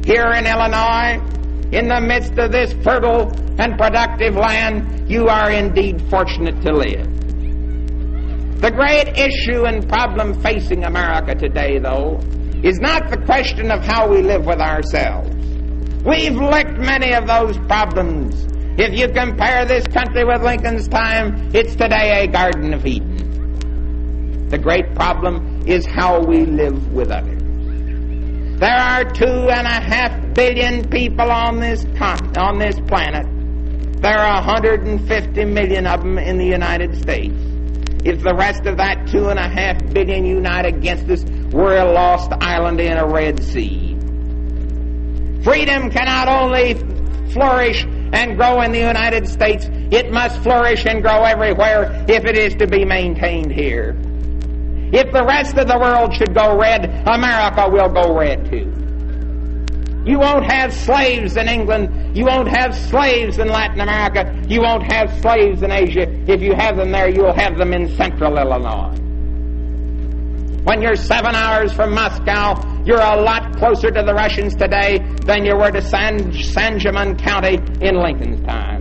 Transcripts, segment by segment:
here in Illinois, in the midst of this fertile and productive land, you are indeed fortunate to live. The great issue and problem facing America today, though, is not the question of how we live with ourselves. We've licked many of those problems. If you compare this country with Lincoln's time, it's today a Garden of Eden. The great problem is how we live with others. There are 2.5 billion people on this planet. There are 150 million of them in the United States. If the rest of that 2.5 billion unite against us, we're a lost island in a Red Sea. Freedom cannot only flourish and grow in the United States, it must flourish and grow everywhere if it is to be maintained here. If the rest of the world should go red, America will go red too. You won't have slaves in England. You won't have slaves in Latin America. You won't have slaves in Asia. If you have them there, you'll have them in central Illinois. When you're 7 hours from Moscow, you're a lot closer to the Russians today than you were to Sangamon County in Lincoln's time.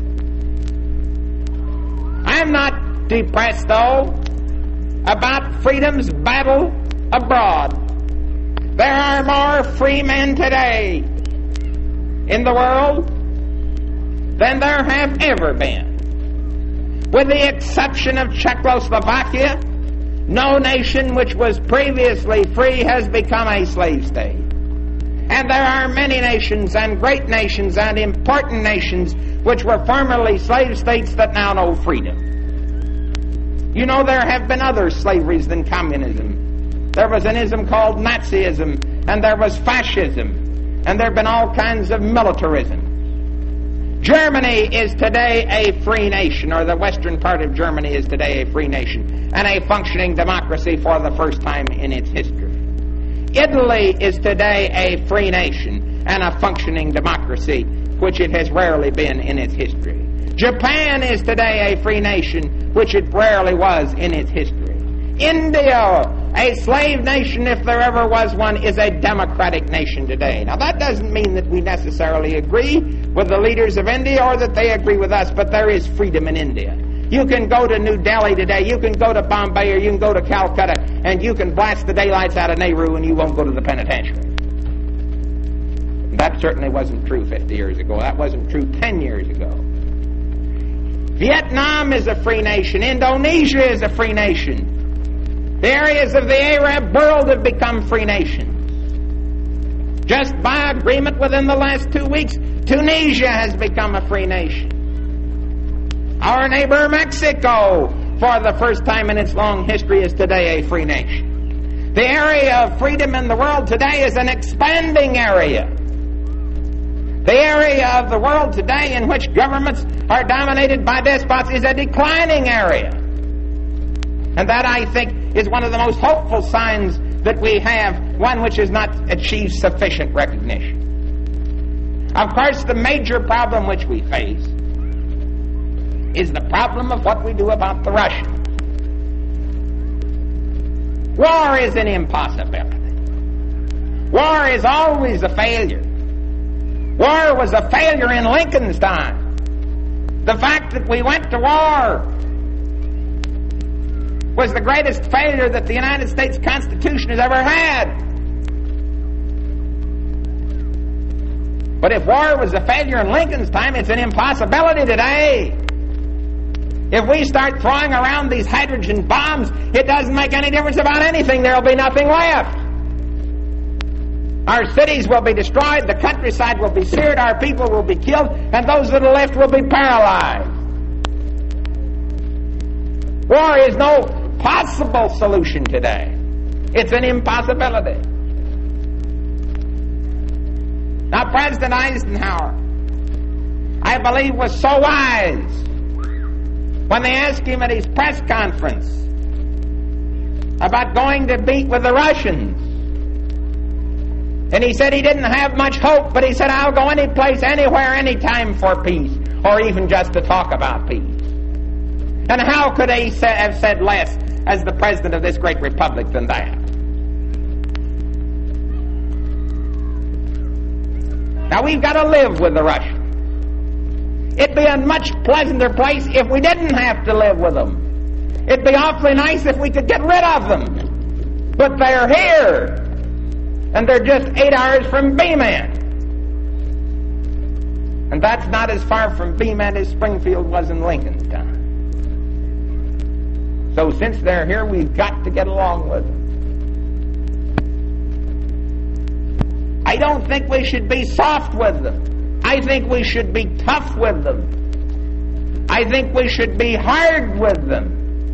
I'm not depressed, though, about freedom's battle abroad. There are more free men today in the world than there have ever been. With the exception of Czechoslovakia, no nation which was previously free has become a slave state. And there are many nations and great nations and important nations which were formerly slave states that now know freedom. You know, there have been other slaveries than communism. There was an ism called Nazism, and there was fascism, and there have been all kinds of militarism. Germany is today a free nation, or the western part of Germany is today a free nation, and a functioning democracy for the first time in its history. Italy is today a free nation and a functioning democracy, which it has rarely been in its history. Japan is today a free nation, which it rarely was in its history. India, a slave nation if there ever was one, is a democratic nation today. Now that doesn't mean that we necessarily agree with the leaders of India or that they agree with us, but there is freedom in India. You can go to New Delhi today, you can go to Bombay, or you can go to Calcutta, and you can blast the daylights out of Nehru and you won't go to the penitentiary. That certainly wasn't true 50 years ago. That wasn't true 10 years ago. Vietnam is a free nation. Indonesia is a free nation. The areas of the Arab world have become free nations. Just by agreement within the last 2 weeks, Tunisia has become a free nation. Our neighbor Mexico, for the first time in its long history, is today a free nation. The area of freedom in the world today is an expanding area. The area of the world today in which governments are dominated by despots is a declining area. And that, I think, is one of the most hopeful signs that we have, one which has not achieved sufficient recognition. Of course, the major problem which we face is the problem of what we do about the Russians. War is an impossibility. War is always a failure. War was a failure in Lincoln's time. The fact that we went to war was the greatest failure that the United States Constitution has ever had. But if war was a failure in Lincoln's time, it's an impossibility today. If we start throwing around these hydrogen bombs, it doesn't make any difference about anything. There will be nothing left. Our cities will be destroyed, the countryside will be seared, our people will be killed, and those that are left will be paralyzed. War is no possible solution today. It's an impossibility. Now, President Eisenhower, I believe, was so wise when they asked him at his press conference about going to meet with the Russians. And he said he didn't have much hope, but he said, I'll go any place, anywhere, anytime for peace, or even just to talk about peace. And how could he have said less as the president of this great republic than that? Now, we've got to live with the Russians. It'd be a much pleasanter place if we didn't have to live with them. It'd be awfully nice if we could get rid of them. But they're here. And they're just 8 hours from Beeman. And that's not as far from Beeman as Springfield was in Lincoln's time. So since they're here, we've got to get along with them. I don't think we should be soft with them. I think we should be tough with them. I think we should be hard with them.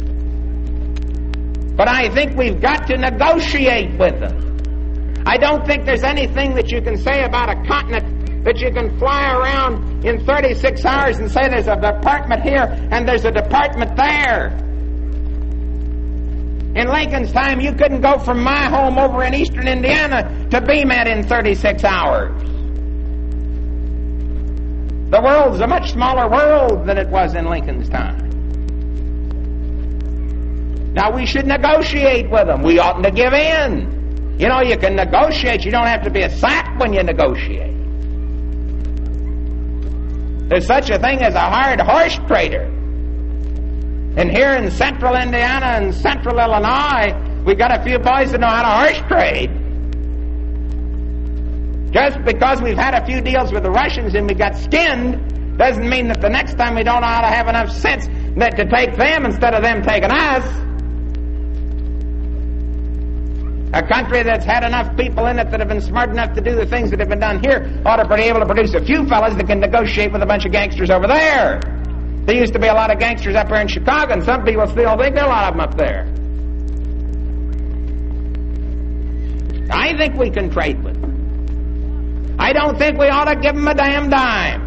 But I think we've got to negotiate with them. I don't think there's anything that you can say about a continent that you can fly around in 36 hours and say there's a department here and there's a department there. In Lincoln's time, you couldn't go from my home over in eastern Indiana to Beeman in 36 hours. The world's a much smaller world than it was in Lincoln's time. Now, we should negotiate with them. We oughtn't to give in. You know, you can negotiate. You don't have to be a sap when you negotiate. There's such a thing as a hard horse trader. And here in central Indiana and central Illinois, we got a few boys that know how to horse trade. Just because we've had a few deals with the Russians and we got skinned doesn't mean that the next time we don't know how to have enough sense that to take them instead of them taking us. A country that's had enough people in it that have been smart enough to do the things that have been done here ought to be able to produce a few fellas that can negotiate with a bunch of gangsters over there. There used to be a lot of gangsters up here in Chicago, and some people still think there are a lot of them up there. I think we can trade with them. I don't think we ought to give them a damn dime.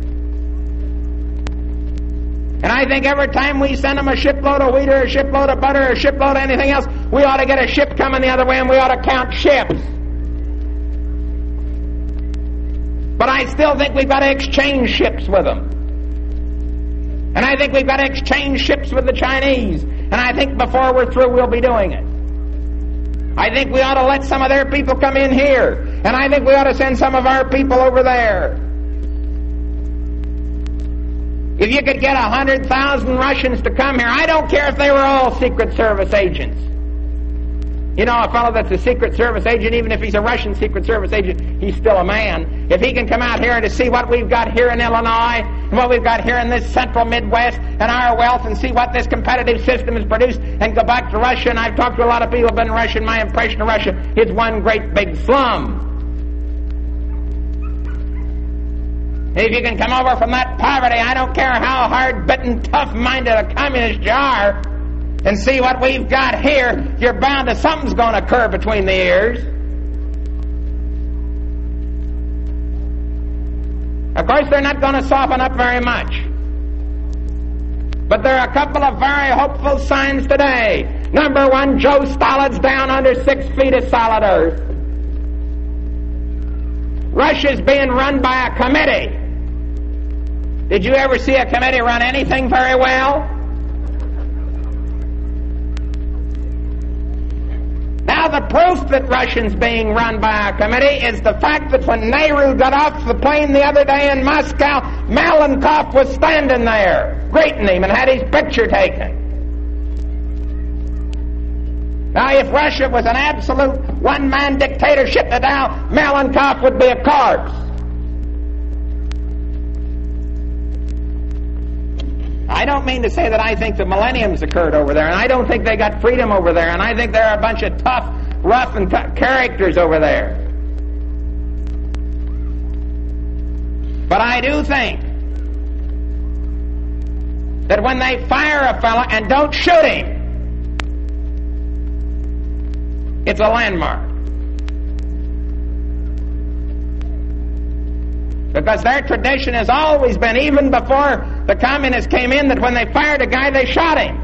And I think every time we send them a shipload of wheat or a shipload of butter or a shipload of anything else, we ought to get a ship coming the other way and we ought to count ships. But I still think we've got to exchange ships with them. And I think we've got to exchange ships with the Chinese. And I think before we're through, we'll be doing it. I think we ought to let some of their people come in here. And I think we ought to send some of our people over there. If you could get 100,000 Russians to come here, I don't care if they were all Secret Service agents. You know, a fellow that's a Secret Service agent, even if he's a Russian Secret Service agent, he's still a man. If he can come out here and to see what we've got here in Illinois, and what we've got here in this central Midwest, and our wealth, and see what this competitive system has produced, and go back to Russia, and I've talked to a lot of people who have been in Russia, and my impression of Russia is one great big slum. If you can come over from that poverty, I don't care how hard-bitten, tough-minded a communist you are, and see what we've got here, you're bound to something's going to occur between the ears. Of course, they're not going to soften up very much. But there are a couple of very hopeful signs today. Number one, Joe Stalin's down under 6 feet of solid earth. Russia's being run by a committee. Did you ever see a committee run anything very well? Now, the proof that Russia's being run by a committee is the fact that when Nehru got off the plane the other day in Moscow, Malenkov was standing there, greeting him and had his picture taken. Now, if Russia was an absolute one-man dictatorship, now Malenkov would be a corpse. I don't mean to say that I think the millennium's occurred over there, and I don't think they got freedom over there, and I think there are a bunch of tough, rough, and characters over there. But I do think that when they fire a fella and don't shoot him, it's a landmark. Because their tradition has always been, even before the communists came in, that when they fired a guy, they shot him.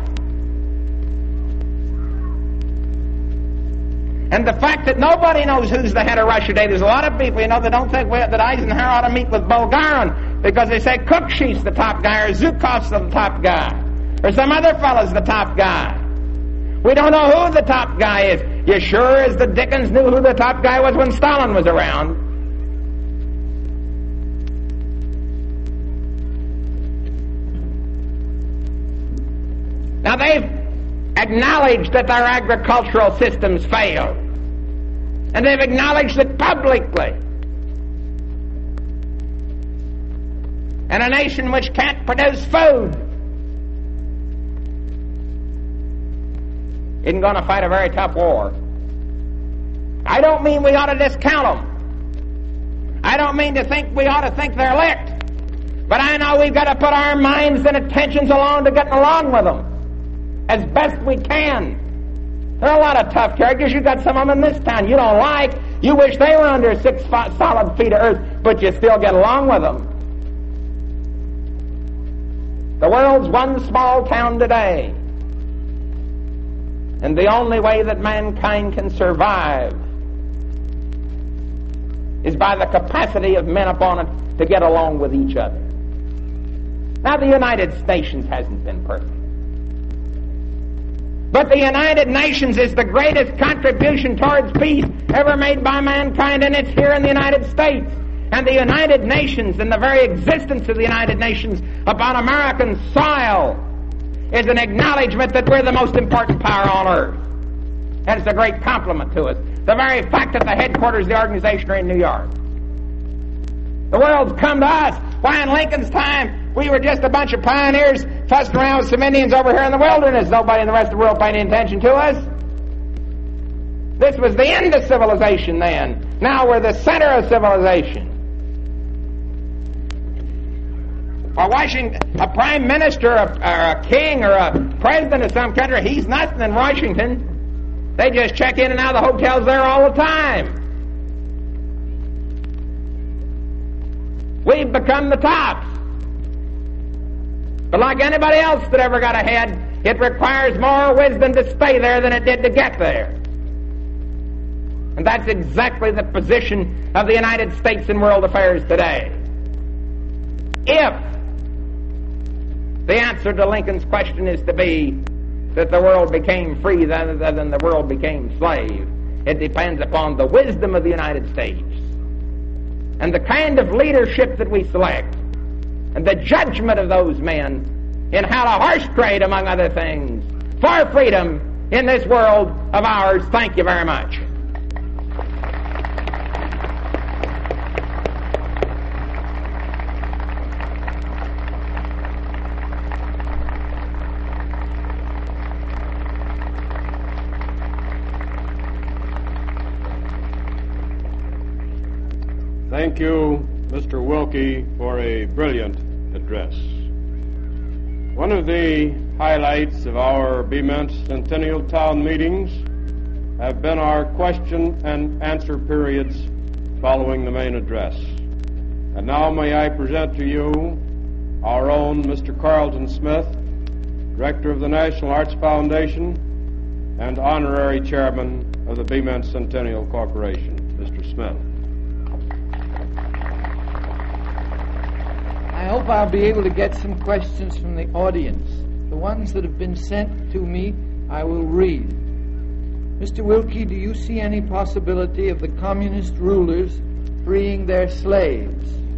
And the fact that nobody knows who's the head of Russia today, there's a lot of people, you know, that don't think that Eisenhower ought to meet with Bulgarin, because they say Cookshe's the top guy, or Zhukov's the top guy, or some other fellow's the top guy. We don't know who the top guy is. You sure as the dickens knew who the top guy was when Stalin was around. Now, they've acknowledged that their agricultural systems failed, and they've acknowledged it publicly. And a nation which can't produce food isn't going to fight a very tough war. I don't mean we ought to discount them. I don't mean to think we ought to think they're licked. But I know we've got to put our minds and attentions along to getting along with them as best we can. There are a lot of tough characters. You've got some of them in this town you don't like. You wish they were under 6 solid feet of earth, but you still get along with them. The world's one small town today. And the only way that mankind can survive is by the capacity of men upon it to get along with each other. Now, the United Nations hasn't been perfect. But the United Nations is the greatest contribution towards peace ever made by mankind, and it's here in the United States. And the United Nations and the very existence of the United Nations upon American soil is an acknowledgement that we're the most important power on earth. And it's a great compliment to us. The very fact that the headquarters of the organization are in New York. The world's come to us. Why, in Lincoln's time, we were just a bunch of pioneers fussing around with some Indians over here in the wilderness. Nobody in the rest of the world paid any attention to us. This was the end of civilization then. Now we're the center of civilization. A prime minister or a king or a president of some country, he's nothing in Washington. They just check in and out of the hotels there all the time. We've become the tops. But like anybody else that ever got ahead, it requires more wisdom to stay there than it did to get there. And that's exactly the position of the United States in world affairs today. If the answer to Lincoln's question is to be that the world became free rather than the world became slave, it depends upon the wisdom of the United States and the kind of leadership that we select and the judgment of those men in how to horse trade, among other things, for freedom in this world of ours. Thank you very much. Thank you, Mr. Wilkie, for a brilliant address. One of the highlights of our Bement Centennial Town meetings have been our question and answer periods following the main address. And now may I present to you our own Mr. Carlton Smith, Director of the National Arts Foundation and Honorary Chairman of the Bement Centennial Corporation. Mr. Smith. I hope I'll be able to get some questions from the audience. The ones that have been sent to me, I will read. Mr. Wilkie, do you see any possibility of the communist rulers freeing their slaves?